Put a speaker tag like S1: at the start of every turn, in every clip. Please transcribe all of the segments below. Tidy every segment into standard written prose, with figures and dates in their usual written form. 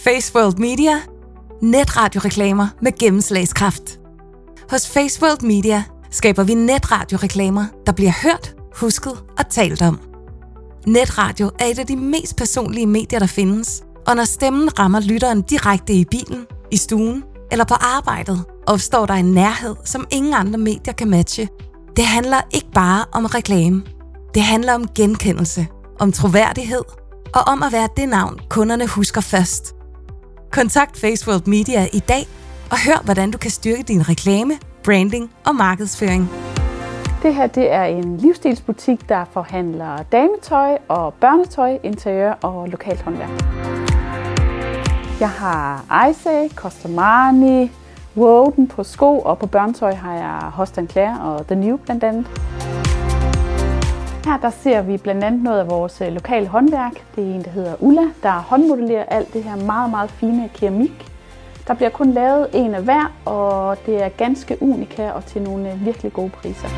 S1: Face World Media. Netradioreklamer med gennemslagskraft. Hos Face World Media skaber vi netradioreklamer, der bliver hørt, husket og talt om. Netradio er et af de mest personlige medier, der findes, og når stemmen rammer lytteren direkte i bilen, i stuen eller på arbejdet, opstår der en nærhed, som ingen andre medier kan matche. Det handler ikke bare om reklame. Det handler om genkendelse, om troværdighed og om at være det navn, kunderne husker først. Kontakt Face World Media i dag og hør, hvordan du kan styrke din reklame, branding og markedsføring.
S2: Det her det er en livsstilsbutik, der forhandler dametøj og børnetøj, interiør og lokalt håndværk. Jeg har Isaac, Costamani, Woden på sko, og på børnetøj har jeg Hostan Claire og The New blandt andet. Her der ser vi blandt andet noget af vores lokale håndværk. Det er en, der hedder Ulla, der håndmodellerer alt det her meget, meget fine keramik. Der bliver kun lavet en af hver, og det er ganske unika og til nogle virkelig gode priser.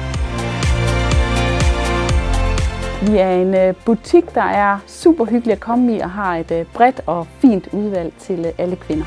S2: Vi er en butik, der er super hyggelig at komme i og har et bredt og fint udvalg til alle kvinder.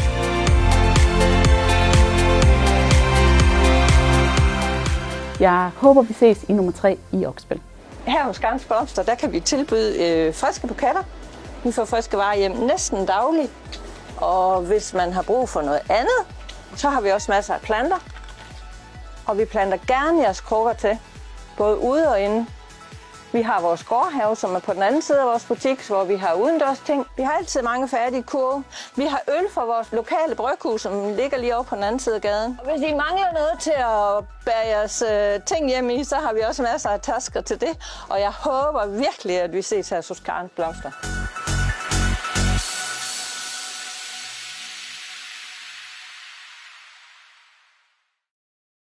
S2: Jeg håber, vi ses i nummer 3 i Oksbøl.
S3: Her hos Garns Blomster, der kan vi tilbyde friske buketter. Vi får friske varer hjem næsten dagligt. Og hvis man har brug for noget andet, så har vi også masser af planter. Og vi planter gerne jeres krukker til, både ude og inde. Vi har vores gårdhave, som er på den anden side af vores butik, hvor vi har udendørs ting. Vi har altid mange færdige kurve. Vi har øl fra vores lokale bryghus, som ligger lige over på den anden side af gaden. Og hvis I mangler noget til at bære jeres ting hjem i, så har vi også masser af tasker til det. Og jeg håber virkelig, at vi ses her hos Garns Blomster.